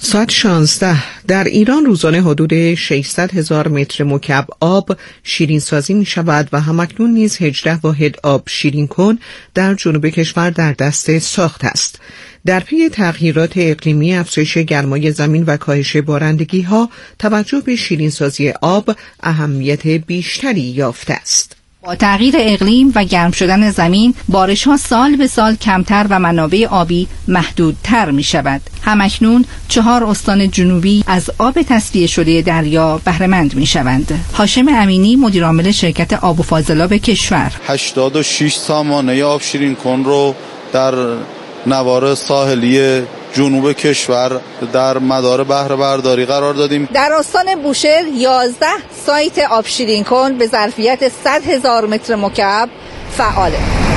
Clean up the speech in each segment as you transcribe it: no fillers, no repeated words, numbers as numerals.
ساعت 16 در ایران روزانه حدود 600,000 متر مکعب آب شیرین سازی می شود و همکنون نیز 18 واحد آب شیرین کن در جنوب کشور در دست ساخت است. در پی تغییرات اقلیمی، افزایش گرمای زمین و کاهش بارندگی ها، توجه به شیرین سازی آب اهمیت بیشتری یافته است. با تغییر اقلیم و گرم شدن زمین، بارش‌ها سال به سال کمتر و منابع آبی محدودتر می شود. همکنون 4 استان جنوبی از آب تصفیه شده دریا بهره‌مند می شوند. هاشم امینی، مدیر عامل شرکت آب و فاضلاب کشور، 86 سامانه آب شیرین کن رو در نوار ساحلی جنوب کشور در مدار بهره برداری قرار دادیم. در استان بوشهر 11 سایت آب شیرین کن به ظرفیت 100,000 متر مکعب فعاله.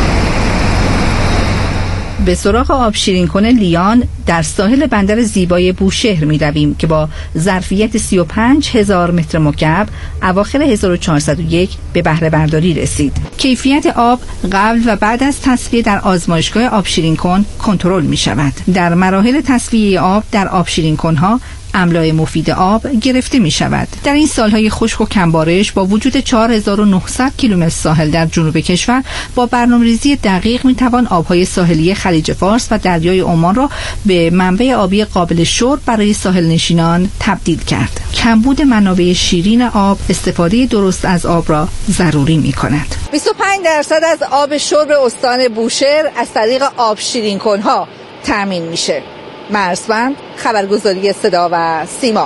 به سراغ آب شیرین کن لیان در ساحل بندر زیبای بوشهر می رویم که با ظرفیت 35,000 متر مکعب اواخر 1401 به بهره برداری رسید. کیفیت آب قبل و بعد از تصفیه در آزمایشگاه آب شیرین کن کنترل می شود. در مراحل تصفیه آب در آب شیرین کن ها املاح مفید آب گرفته می شود. در این سالهای خشک و کمبارش با وجود 4900 کیلومتر ساحل در جنوب کشور، با برنامه‌ریزی دقیق می توان آبهای ساحلی خلیج فارس و دریای عمان را به منبع آبی قابل شرب برای ساحل نشینان تبدیل کرد. کمبود منابع شیرین آب استفاده درست از آب را ضروری می کند. 25% از آب شرب استان بوشهر از طریق آب شیرین کن ها تامین میشه. مرزبند، خبرگزاری صدا و سیما.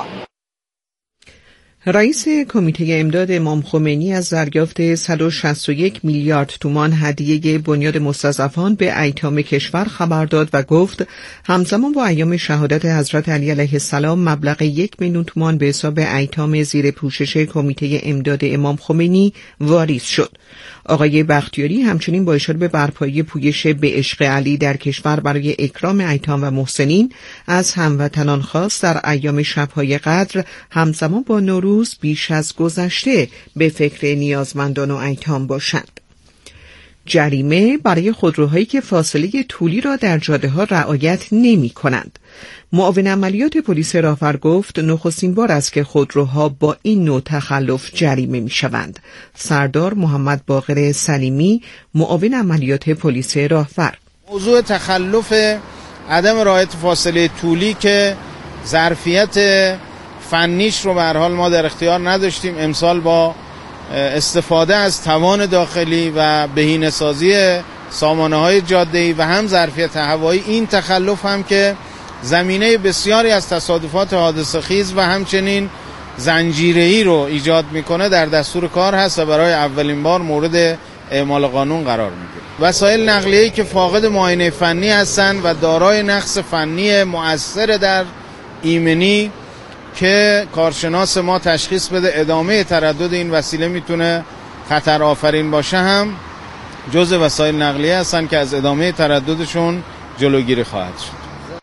رئیس کمیته امداد امام خمینی از دریافت 161 میلیارد تومان هدیه بنیاد مستضعفان به ایتام کشور خبر داد و گفت همزمان با ایام شهادت حضرت علی علیه السلام مبلغ 1 میلیون تومان به حساب ایتام زیر پوشش کمیته امداد امام خمینی واریز شد. آقای بختیاری همچنین با اشاره به برپایی پویش به عشق علی در کشور برای اکرام ایتام و محسنین از هموطنان خواست در ایام شب‌های قدر همزمان با نوروز بیش از گذشته به فکر نیازمندان و ایتام باشند. جریمه برای خودروهایی که فاصله طولی را در جاده‌ها رعایت نمی‌کنند. معاون عملیات پلیس راهور گفت نخستین بار است که خودروها با این نوع تخلف جریمه می‌شوند. سردار محمد باقر سلیمی، معاون عملیات پلیس راهور: موضوع تخلف عدم رعایت فاصله طولی که ظرفیت فنیش رو به هر حال ما در اختیار نداشتیم، امسال با استفاده از توان داخلی و بهینه‌سازی سامانه‌های جاده‌ای و هم ظرفیت هوایی، این تخلف هم که زمینه بسیاری از تصادفات حادثه‌خیز و همچنین زنجیره‌ای رو ایجاد میکنه در دستور کار هست و برای اولین بار مورد اعمال قانون قرار میگیره. وسایل نقلیه‌ای که فاقد معاینه فنی هستند و دارای نقص فنی مؤثر در ایمنی که کارشناس ما تشخیص بده ادامه تردد این وسیله میتونه خطر آفرین باشه، هم جزء وسایل نقلیه هستن که از ادامه ترددشون جلوگیری خواهد شد.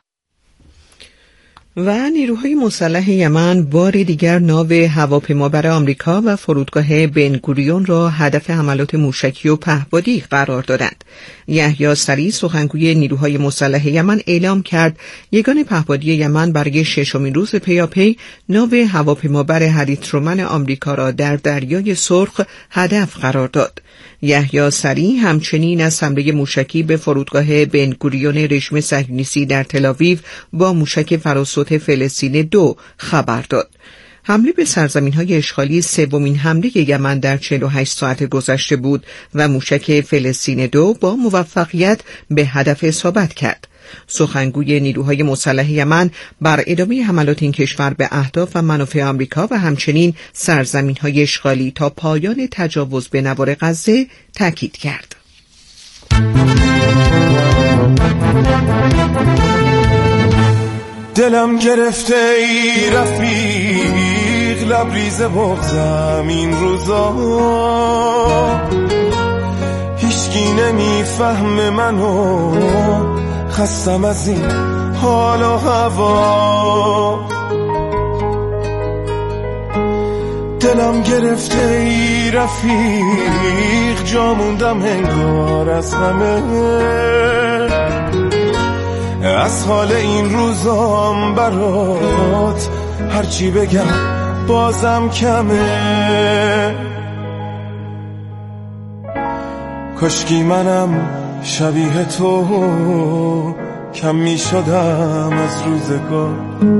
و نیروهای مسلح یمن بار دیگر ناو هواپیمابر آمریکا و فرودگاه بنگوریون را هدف حملات موشکی و پهپادی قرار دادند. یحیی سریع، سخنگوی نیروهای مسلح یمن، اعلام کرد یگان پهپادی یمن برای 6مین روز پیاپی ناو هواپیمابر هری ترومن آمریکا را در دریای سرخ هدف قرار داد. یحیی سریع همچنین از حمله موشکی به فرودگاه بنگوریون رژیم صهیونیستی در تل‌آویو با موشک فراسوت فلسطین 2 خبر داد. حمله به سرزمین‌های اشغالی سومین حمله یمن در 48 ساعت گذشته بود و موشک فلسطین 2 با موفقیت به هدف اصابت کرد. سخنگوی نیروهای مسلح یمن بر ادامه حملات این کشور به اهداف و منافع آمریکا و همچنین سرزمین‌های اشغالی تا پایان تجاوز به نوار غزه تاکید کرد. دلم گرفته ای رفیق، لبریز بغضم این روزا، هیچکی نمیفهم منو، خستم از این حال و هوا. دلم گرفته ای رفیق، جا موندم انگار از همه، از حال این روزام برات هرچی بگم بازم کمه. کاشکی منم شبیه تو کم می شدم از روزگار،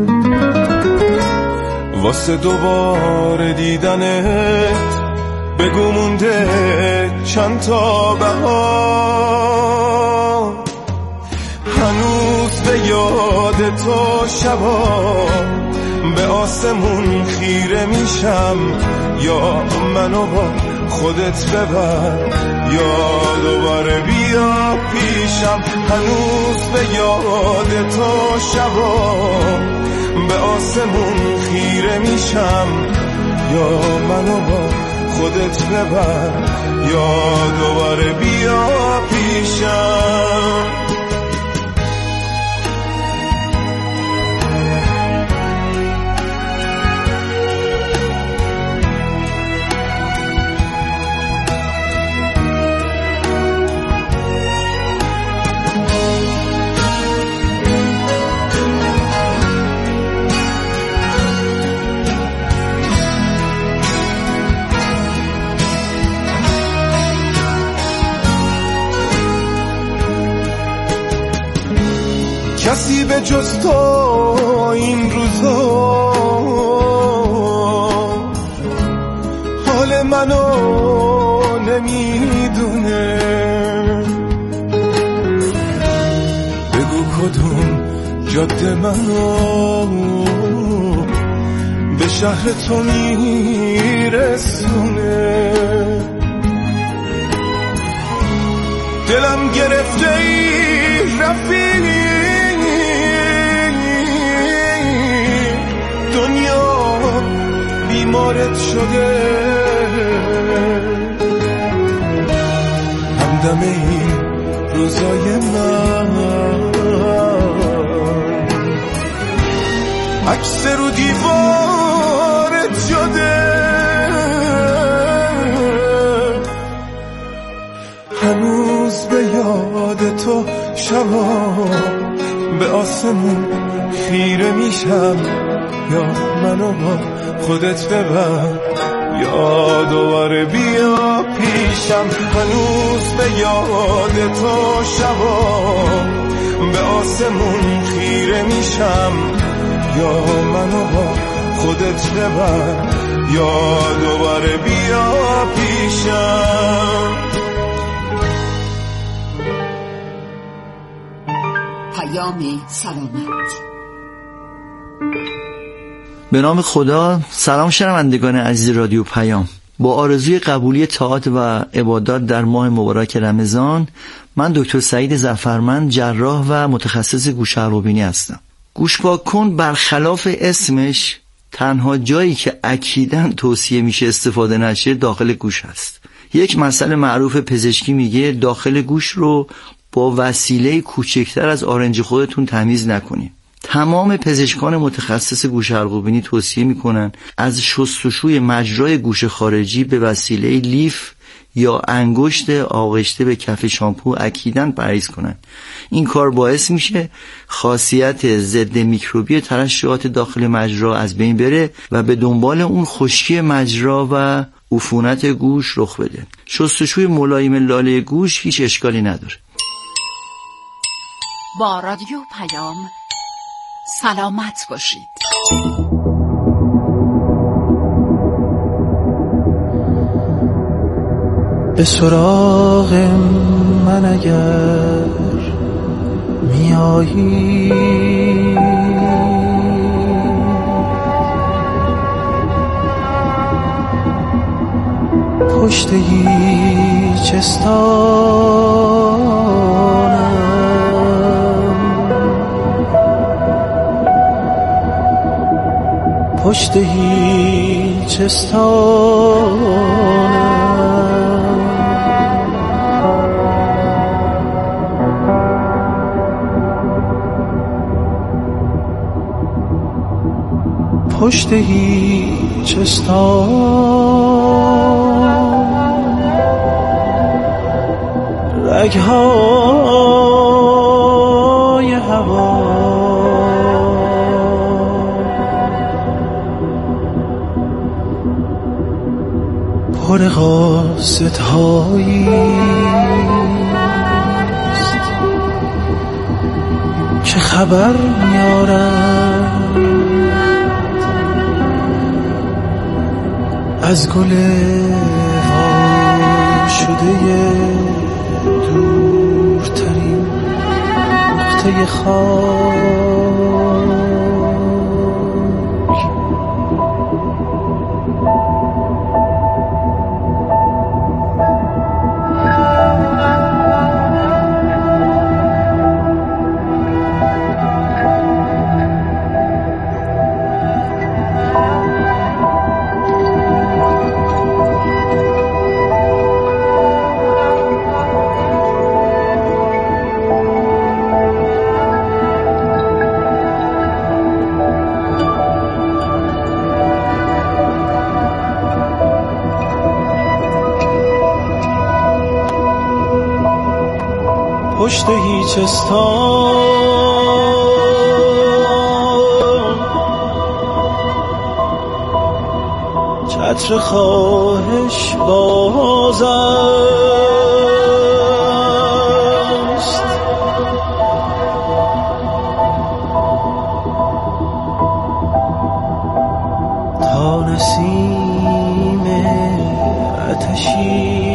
واسه دوباره دیدنت بگو مونده چند تا بهار. هنوز به یاد تو شبا به آسمون خیره میشم، یا منو با خودت ببر یا دوباره بیا پیشم. هنوز به یاد تو شبا به آسمون خیره میشم، یا منو با خودت ببر یا دوباره بیا پیشم. کسی به جز تو این روزا حال منو نمیدونه. بگو کدوم جاده منو به شهر تو میرسونه. دلم گرفته ای رفیق، دنیا بیمارت شده، همدم این روزای من عکس رو دیوارت شده. هنوز به یاد تو شبا به آسمون خیره میشم، یا منو با خودت ببر یا دوباره بیا پیشم. هنوز به یاد تو شبا به آسمون خیره میشم، یا منو با خودت ببر یا دوباره بیا پیشم. پیام سلامت. به نام خدا. سلام شنوندگان عزیز رادیو پیام. با آرزوی قبولی طاعات و عبادات در ماه مبارک رمضان، من دکتر سعید ظفرمند، جراح و متخصص گوش عروبینی هستم. گوش پاک کن برخلاف اسمش تنها جایی که اکیداً توصیه میشه استفاده نشه داخل گوش هست. یک مسئله معروف پزشکی میگه داخل گوش رو با وسیله کوچکتر از آرنج خودتون تمیز نکنین. تمام پزشکان متخصص گوش حلق‌وبینی توصیه میکنن از شستشوی مجرای گوش خارجی به وسیله لیف یا انگشت آغشته به کف شامپو اکیداً پرهیز کنن. این کار باعث میشه خاصیت ضد میکروبی ترشحات داخل مجرا از بین بره و به دنبال اون خشکی مجرا و عفونت گوش رخ بده. شستشوی ملایم لاله گوش هیچ اشکالی نداره. با رادیو پیام سلامت باشید. به سراغ من اگر میایی، پشت هیچ پشت هیچ پشت هیچ رگهای هوا پر قاصدهایی است که خبر میارند از گل وا شده دورترین نقطه خاک. پشت هیچستان چتر خواهش باز است، تا نسیم آتشی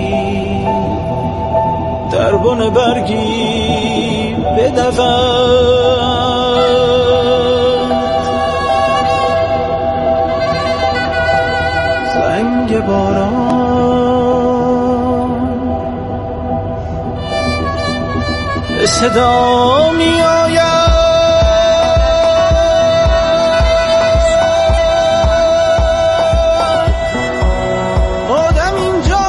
در بن برگی بدود، زنگ باران به صدا می آید، آدم اینجا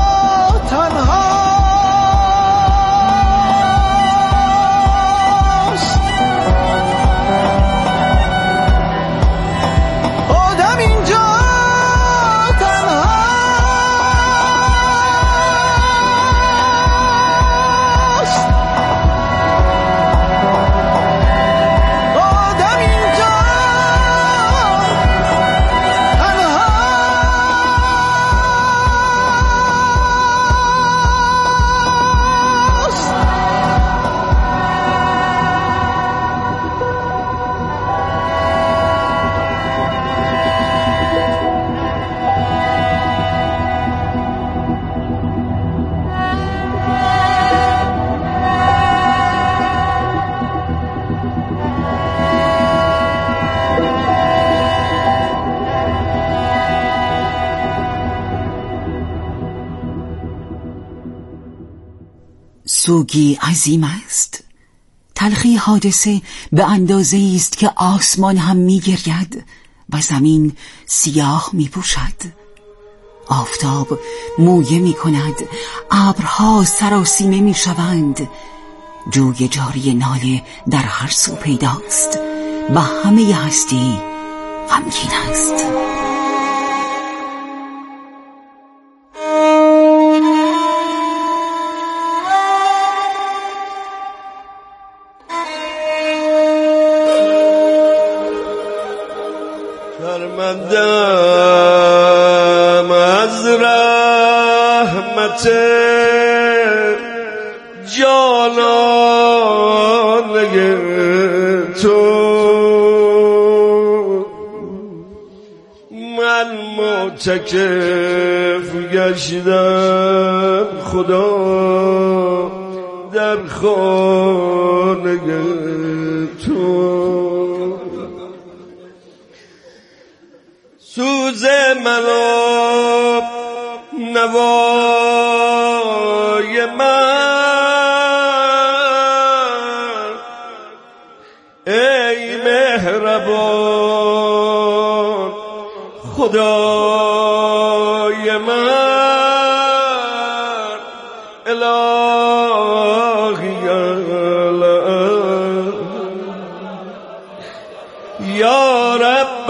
سوگی عظیم است. تلخی حادثه به اندازه‌ای است که آسمان هم می‌گرید و زمین سیاه می‌پوشد. آفتاب مویه می‌کند، ابرها سراسیمه می‌شوند. جوی جاری ناله در هر سو پیداست و همه هستی غمگین است. شرمندم از رحمت جانانه تو، من معتکف گشتم خدا در خانه تو. سوز منو نوای من، ای مهربان خدای من، الهی یا رب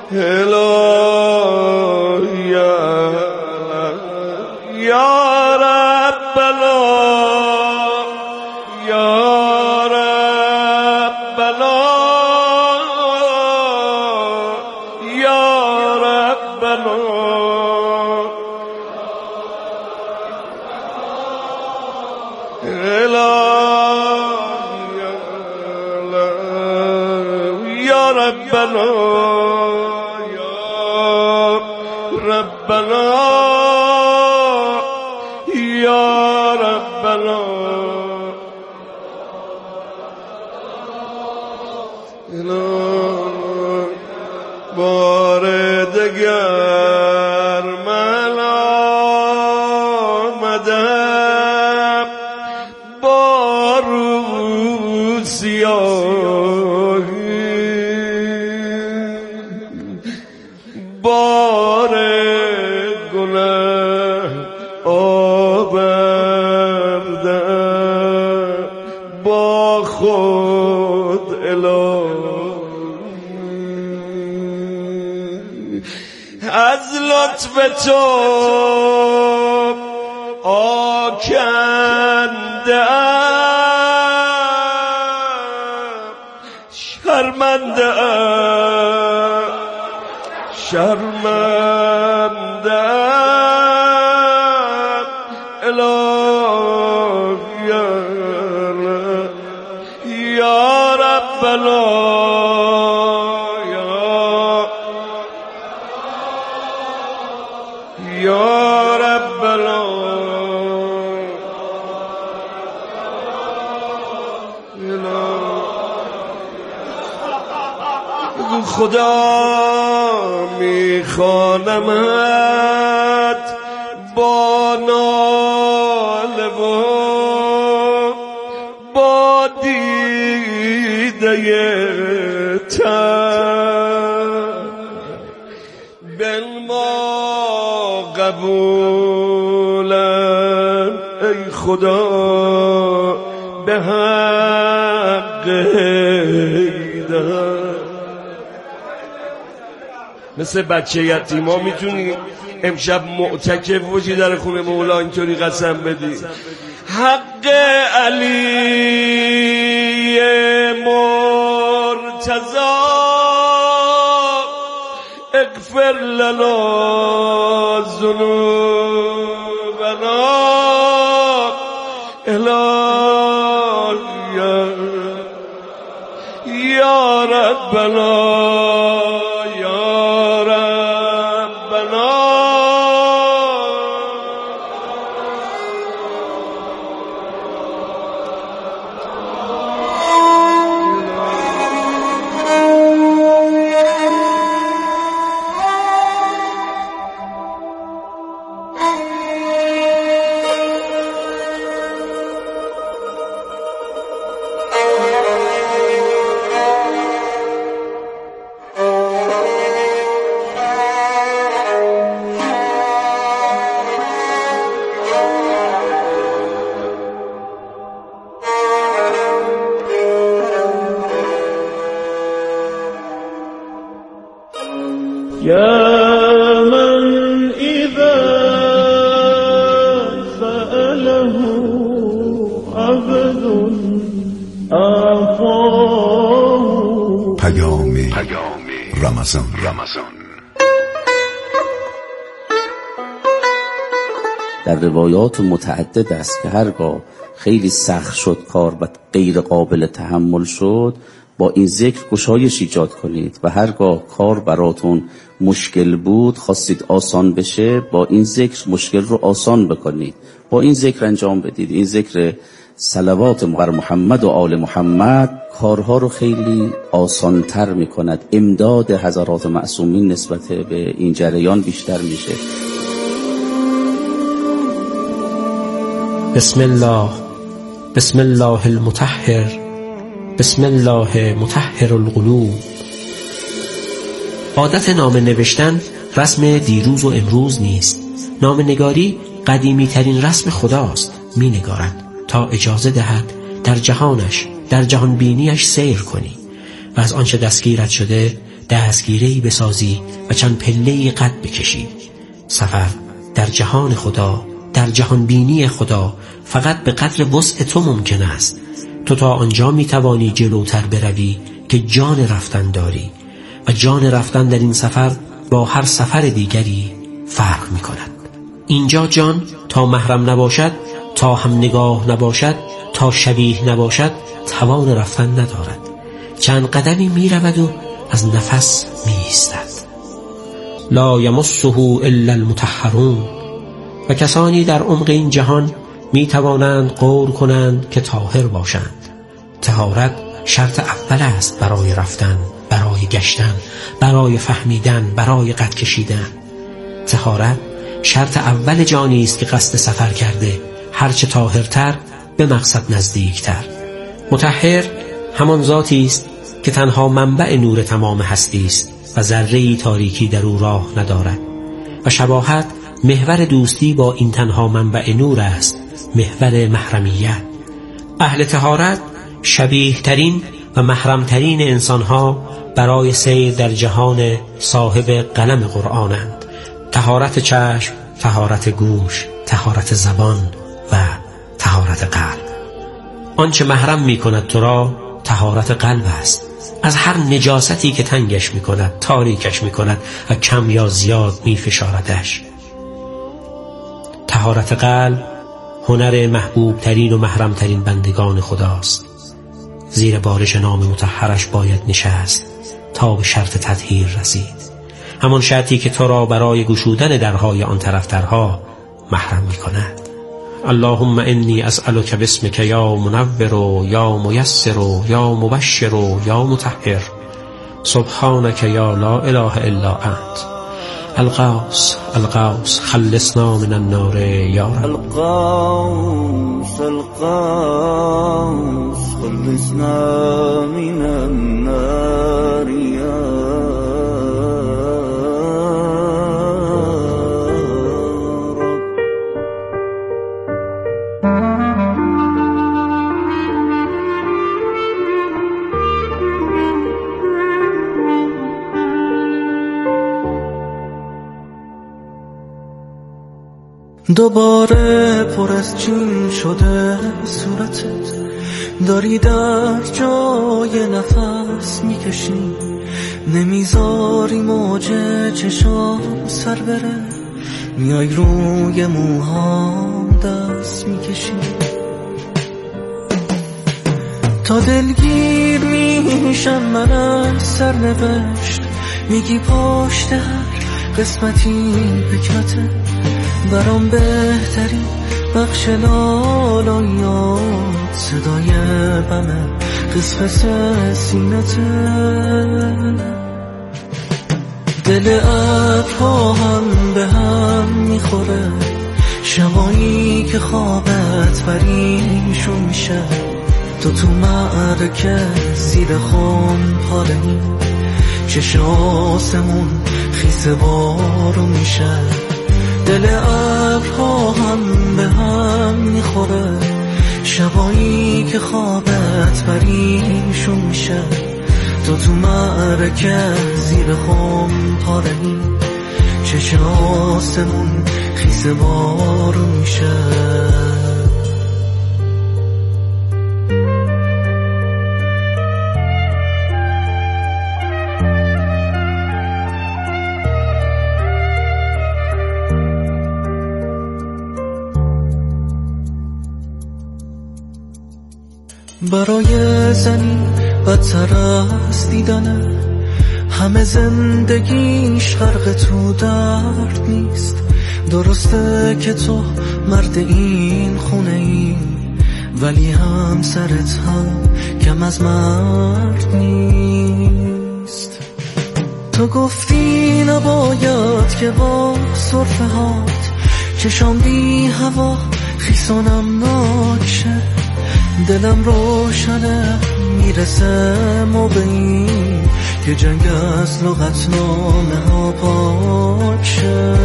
الهی یا ربنا یا ربنا یا ربنا یا ربنا ربنا یا ربنا بار دگر من آمدم با روی سیاهی بار گناه آوردم با خود الهی از لطف تو آکنده‌ام شرمنده‌ام شرمنده‌ام الهی یا ربنا یا ربنا خدا میخوانمت با ناله و با دیده تن بنما قبولم ای خدا به حق حیدر. مثل بچه یتیما میتونی امشب معتکف باشی در خونه مولا اینطوری قسم بدی حق علی مرتضی اغفر لنا ذنوبنا الهی یا ربنا يا من إذا سأله عبد أعطاه. پیام رمضان. در روایات متعدد است که هرگاه خیلی سخت شد کار و غیر قابل تحمل شد با این ذکر گشایش ایجاد کنید و هرگاه کار براتون مشکل بود خواستید آسان بشه با این ذکر مشکل رو آسان بکنید، با این ذکر انجام بدید. این ذکر صلوات بر محمد و آل محمد کارها رو خیلی آسان تر می کند. امداد حضرات معصومین نسبت به این جریان بیشتر میشه. بسم الله، بسم الله المطهر، بسم الله مطهر القلوب. عادت نامه نوشتن رسم دیروز و امروز نیست. نامه نگاری قدیمی ترین رسم خداست. می نگارد تا اجازه دهد در جهانش، در جهان بینیش سیر کنی و از آنچه دستگیرت شده دستگیره‌ای بسازی و چند پله‌ای قد بکشی. سفر در جهان خدا، در جهان بینی خدا فقط به قدر وسع تو ممکن است. تو تا آنجا میتوانی جلوتر بروی که جان رفتن داری و جان رفتن در این سفر با هر سفر دیگری فرق میکند. اینجا جان تا محرم نباشد، تا هم نگاه نباشد، تا شبیه نباشد توان رفتن ندارد. چند قدمی میرود و از نفس میایستد. لا یمسه الا المطهرون. و کسانی در عمق این جهان می توانند قول کنند که طاهر باشند. طهارت شرط اول است برای رفتن، برای گشتن، برای فهمیدن، برای قد کشیدن. طهارت شرط اول جانی است که قصد سفر کرده، هرچه طاهرتر به مقصد نزدیکتر. مطهر همان ذاتی است که تنها منبع نور تمام هستی است و ذره‌ای تاریکی در او راه ندارد و شباهت محور دوستی با این تنها منبع نور است، محور محرمیت. اهل طهارت شبیه ترین و محرم ترین انسانها برای سیر در جهان صاحب قلم قرآنند. طهارت چشم، طهارت گوش، طهارت زبان و طهارت قلب. آنچه محرم می کند تو را طهارت قلب است. از هر نجاستی که تنگش می کند، تاریکش می کند و کم یا زیاد می فشاردش. طهارت قلب هنر محبوب ترین و محرم ترین بندگان خداست. زیر بارش نام مطهرش باید نشست تا به شرط تطهیر رسید، همان شرطی که تو را برای گشودن درهای آن طرفترها محرم می کند. اللهم انی اسألک باسمک یا منور و یا میسر و یا مبشر و یا مطهر، سبحانک یا لا اله الا انت. الغوث الغوث خلصنا من النار یا رب. الغوث الغوث خلصنا من النار یا رب. دوباره پر از چین شده صورتت، داری در جای نفس میکشی، نمیذاری موج چشام سر بره، میای روی موهام دست میکشی، تا دلگیر میشم من از سرنوشت، میگی پشت هر قسمتی حکمته، برام بهترین بخش لالایات صدای بمه قسمت سینته. دل ابرها هم به هم میخوره، شبایی که خوابت پریشون میشه، تو معرکه زیر خم پارهی، چشم آسمون خیس بارون میشه. دل ابرها هم به هم میخوره، شبایی که خوابت پریشون میشه، تو معرکه زیر خم پارهی، چشم آسمون خیس بارون میشه. برای زنی بدتر از دیدنه، همه زندگیش غرق تو درد نیست. درسته که تو مرد این خونه ای، ولی هم سرت هم کم از مرد نیست. تو گفتی نباید که با صرفه هات چشام بی هوا خیسانم ناکشه، دلم روشنه میرسه موقعی که جنگ از لغتنامه ها پاک شه.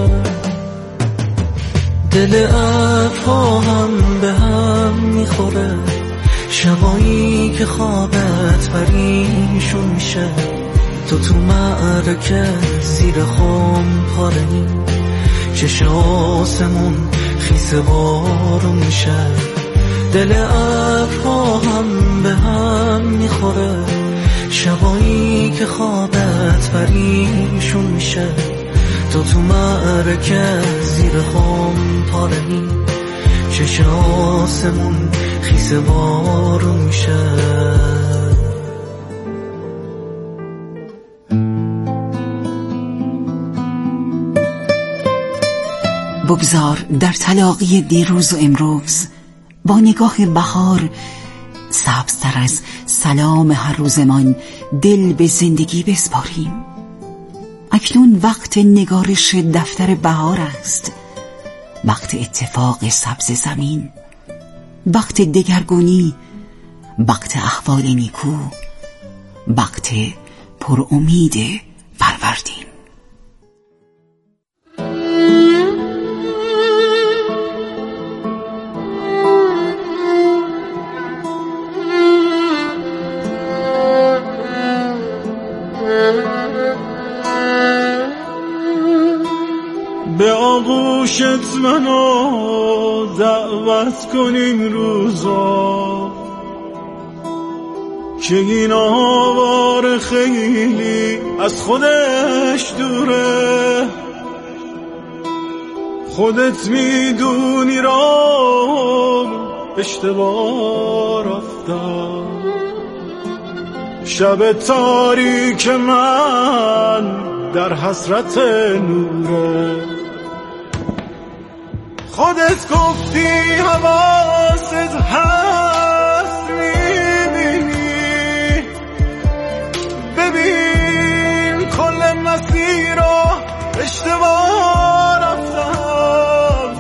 دل ابرها هم به هم تو معرکه زیر خم پاره‌ای، چش آسمون خیس بارون میشه، دل ابرها هم به هم میخوره، شبایی که خوابت پریشون میشه، تو معرکه زیر خم پاره‌ای، چش آسمون خیس بارون میشه. بگذار در تلاقی دیروز و امروز با نگاه بهار سبزتر از سلام هر روزمان دل به زندگی بسپاریم. اکنون وقت نگارش دفتر بهار است، وقت اتفاق سبز زمین، وقت دگرگونی، وقت احوال نیکو، وقت پر امید فروردین. به آغوشت منو دعوت کن این روزا که این آوار خیلی از خودش دوره، خودت میدونی را اشتباه رفتم، شب تاریک من در حسرت نوره، خودت گفتی حواست هست میبینی، ببین کل مسیر رو اشتباه رفتم،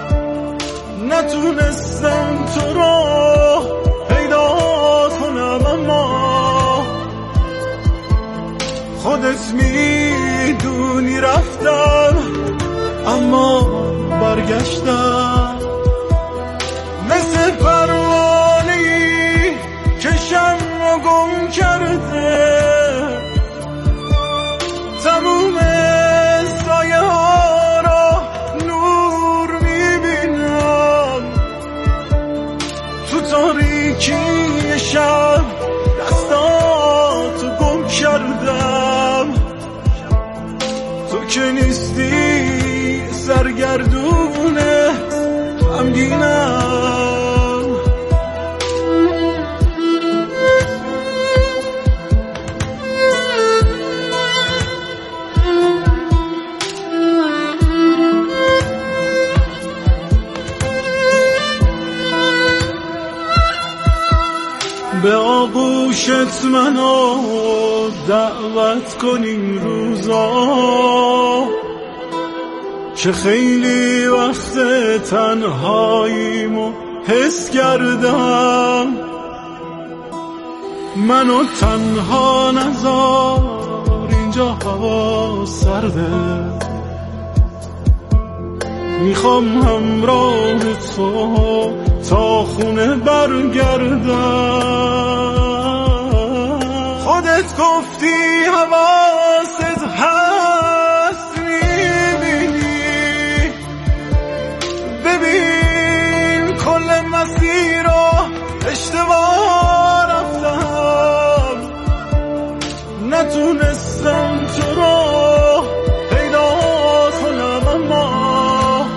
نتونستم تو رو پیدا کنم، اما خودت میدونی رفتم، اما برگشتم مثل پروانه‌ای که شمع گم کرده، تموم سایه ها را نور میبینم، تو تاریکی شب دستاتو گم کردم، تو که نیستی سرگردونه غمگینم. به آغوشت منو دعوت کن این روزا که خیلی وقت تنهاییمو حس کردم، منو تنها نذار اینجا هوا سرده، میخوام همراه تو تا خونه برگردم، خودت گفتی حواست هست میبینی، ببین کل مسیر رو اشتباه رفتم، نتونستم تو رو پیدا کنم، اما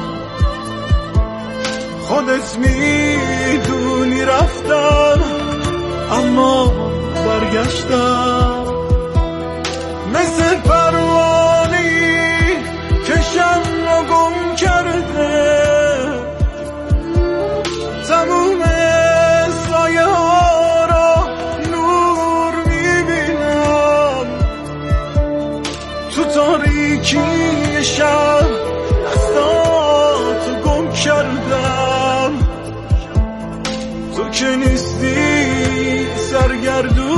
خودت میدونی رفتم، اما برگشتم مثل پروانه‌ای که شمع گم کرده، تموم سایه ها را نور میبینم، تو تاریکی شب دستاتو گم کردم، تو که نیستی سرگردون